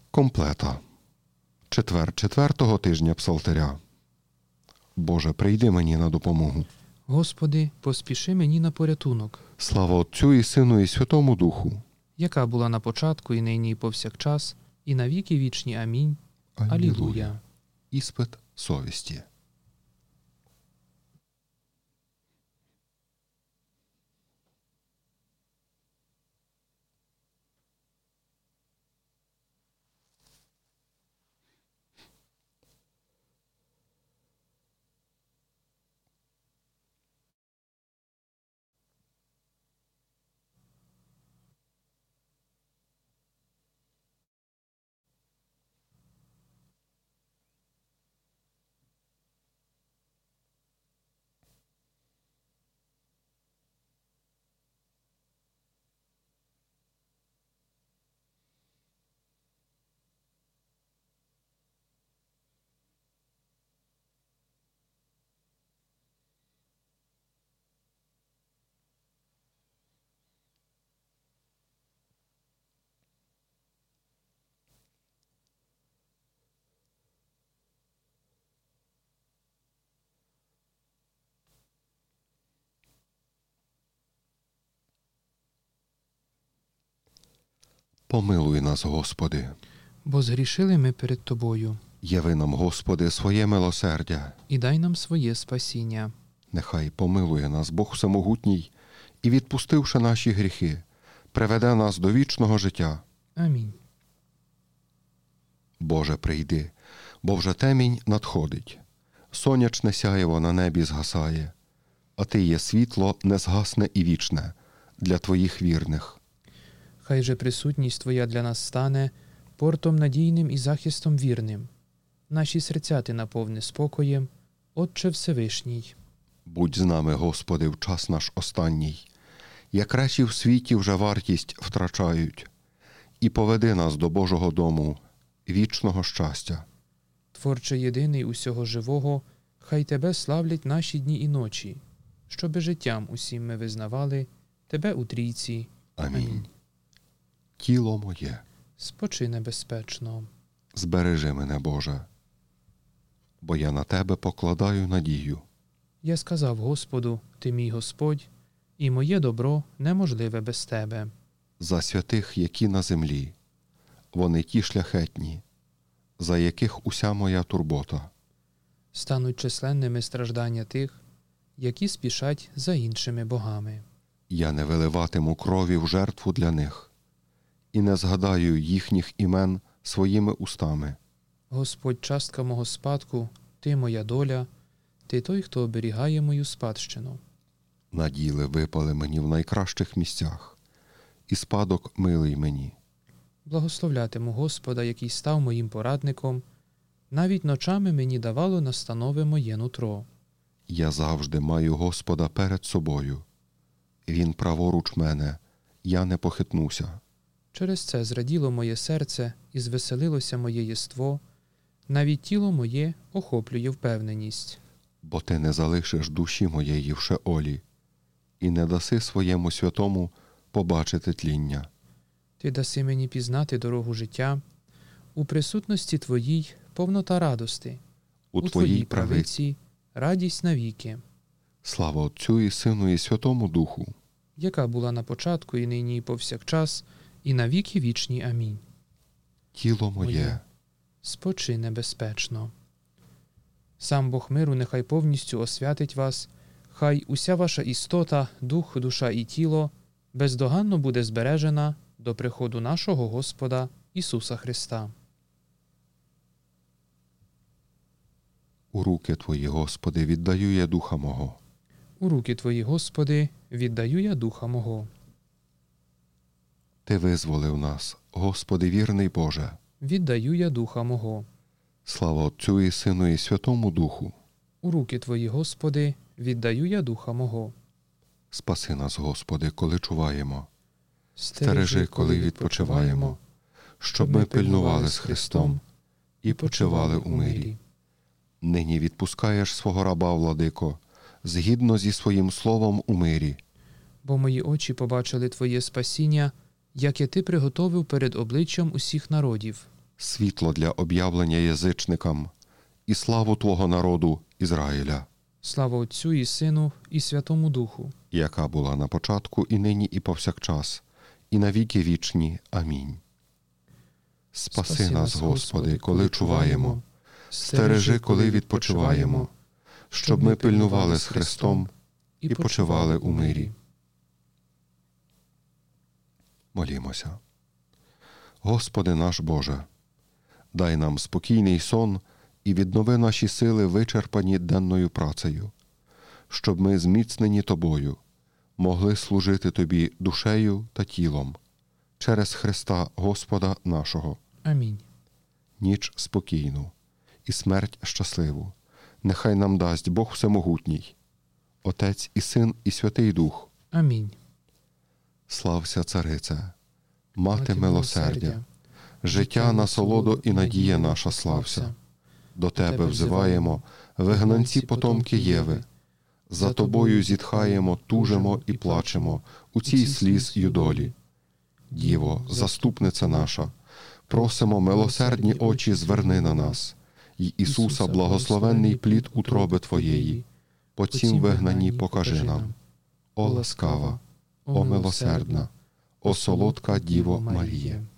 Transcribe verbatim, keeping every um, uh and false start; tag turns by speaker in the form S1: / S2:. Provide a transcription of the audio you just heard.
S1: Комплета. Четвер четвертого тижня Псалтиря. Боже, прийди мені на допомогу.
S2: Господи, поспіши мені на порятунок.
S1: Слава Отцю і Сину і Святому Духу.
S2: Яка була на початку, і нині, і повсякчас, і на віки вічні. Амінь. Алілуя.
S1: Іспит совісті. Помилуй нас, Господи.
S2: Бо згрішили ми перед Тобою.
S1: Яви нам, Господи, своє милосердя.
S2: І дай нам своє спасіння.
S1: Нехай помилує нас Бог Всемогутній і, відпустивши наші гріхи, приведе нас до вічного життя.
S2: Амінь.
S1: Боже, прийди, бо вже темінь надходить. Сонячне сяєво на небі згасає, а Ти є світло незгасне і вічне для Твоїх вірних.
S2: Хай же присутність Твоя для нас стане портом надійним і захистом вірним. Наші серця Ти наповни спокоєм, Отче Всевишній.
S1: Будь з нами, Господи, в час наш останній, як речі в світі вже вартість втрачають, і поведи нас до Божого дому, вічного щастя.
S2: Творче єдиний усього живого, хай Тебе славлять наші дні і ночі, щоби життям усім ми визнавали Тебе у трійці.
S1: Амінь.
S2: Амінь.
S1: Тіло моє,
S2: Спочине безпечно.
S1: збережи мене, Боже, бо я на Тебе покладаю надію.
S2: Я сказав Господу, Ти мій Господь, і моє добро неможливе без Тебе.
S1: За святих, які на землі, вони ті шляхетні, за яких уся моя турбота.
S2: Стануть численними страждання тих, які спішать за іншими богами.
S1: Я не виливатиму крові в жертву для них, і не згадаю їхніх імен своїми устами.
S2: Господь, частка мого спадку, Ти моя доля, Ти той, хто оберігає мою спадщину.
S1: Наділи випали мені в найкращих місцях, і спадок милий мені.
S2: Благословлятиму Господа, який став моїм порадником, навіть ночами мені давало настанови моє нутро.
S1: Я завжди маю Господа перед собою. Він праворуч мене, я не похитнуся.
S2: Через це зраділо моє серце і звеселилося моє єство, навіть тіло моє охоплює впевненість.
S1: Бо ти не залишиш душі моєї в Шеолі, і не даси своєму святому побачити тління.
S2: Ти даси мені пізнати дорогу життя, у присутності Твоїй повнота радости,
S1: У, у Твоїй правиці
S2: правиці радість навіки,
S1: слава Отцю і Сину і Святому Духу,
S2: яка була на початку і нині і повсякчас, і на віки вічні. Амінь.
S1: тіло моє,
S2: Моє. Спочине безпечно. Сам Бог миру нехай повністю освятить вас, хай уся ваша істота, дух, душа і тіло бездоганно буде збережена до приходу нашого Господа Ісуса Христа.
S1: у руки Твої, Господи, віддаю я духа мого.
S2: У руки Твої, Господи, віддаю я духа мого.
S1: Ти визволив нас, Господи, вірний Боже.
S2: Віддаю я духа мого.
S1: Слава Отцю і Сину і Святому Духу.
S2: У руки Твої, Господи, віддаю я духа мого.
S1: Спаси нас, Господи, коли чуваємо. Стережи, коли відпочиваємо, щоб ми пильнували з Христом і почивали у мирі. Нині відпускаєш свого раба, владико, згідно зі своїм словом у мирі.
S2: Бо мої очі побачили Твоє спасіння, яке Ти приготовив перед обличчям усіх народів.
S1: світло для об'явлення язичникам і славу Твого народу Ізраїля,
S2: Слава Отцю і Сину, і Святому Духу,
S1: яка була на початку, і нині, і повсякчас, і на віки вічні. Амінь. Спаси нас, Господи, коли чуваємо, стережи, коли відпочиваємо, щоб ми пильнували з Христом і почивали у мирі. Молімося. Господи наш Боже, дай нам спокійний сон і віднови наші сили, вичерпані денною працею, щоб ми, зміцнені Тобою, могли служити Тобі душею та тілом через Христа Господа нашого.
S2: Амінь.
S1: Ніч спокійну і смерть щасливу нехай нам дасть Бог Всемогутній, Отець і Син і Святий Дух.
S2: Амінь.
S1: Слався, Царице, Мати милосердя, життя, насолодо і надія наша, слався. До Тебе взиваємо, вигнанці потомки Єви. За Тобою зітхаємо, тужимо і плачемо у цій сліз юдолі. Діво, заступниця наша, просимо, милосердні очі зверни на нас, й Ісуса, благословенний плід утроби Твоєї, по цім вигнанні покажи нам. О ласкава, о милосердна, о солодка Діво Марія.